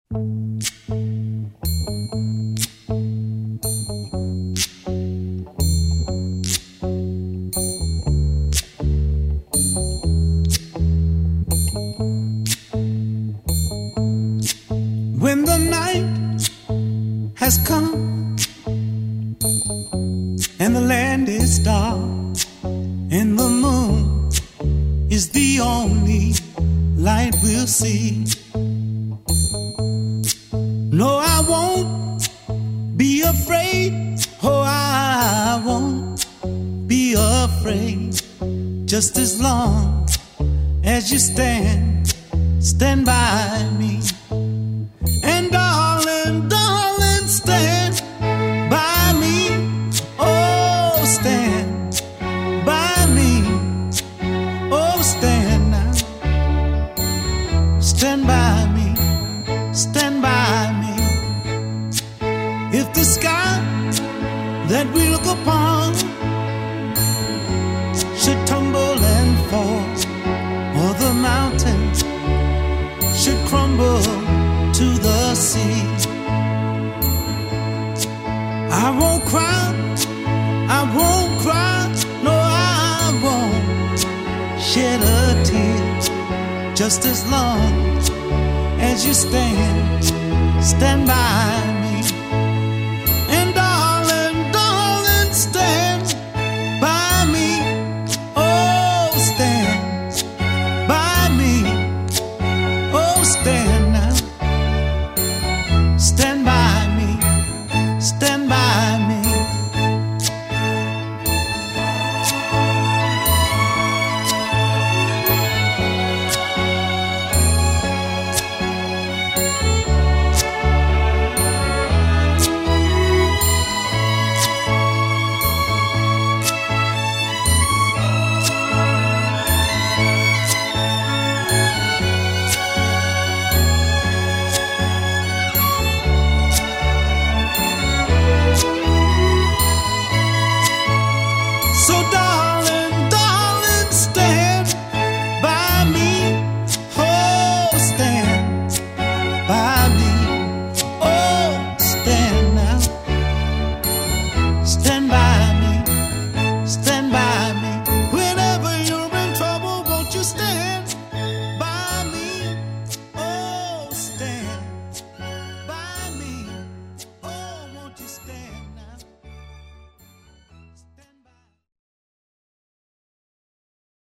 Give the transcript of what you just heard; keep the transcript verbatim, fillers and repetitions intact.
When the night has come and the land is dark and the moon is the only light we'll see, no, I won't be afraid. Oh, I won't be afraid. Just as long as you stand, stand by me. And darling, darling, stand by me. Oh, stand by me. Oh, stand now. Stand by me. Stand by me. If the sky that we look upon should tumble and fall, or the mountains should crumble to the sea, I won't cry, I won't cry, no, I won't shed a tear. Just as long as you stand, stand by me. And darling, darling, stand by me. Oh, stand by me. Oh, stand now. Stand by me, stand by me. So darling, darling, stand by me. Oh, stand by me. Oh, stand now. Stand by me. Stand by me. Whenever you're in trouble, won't you stand?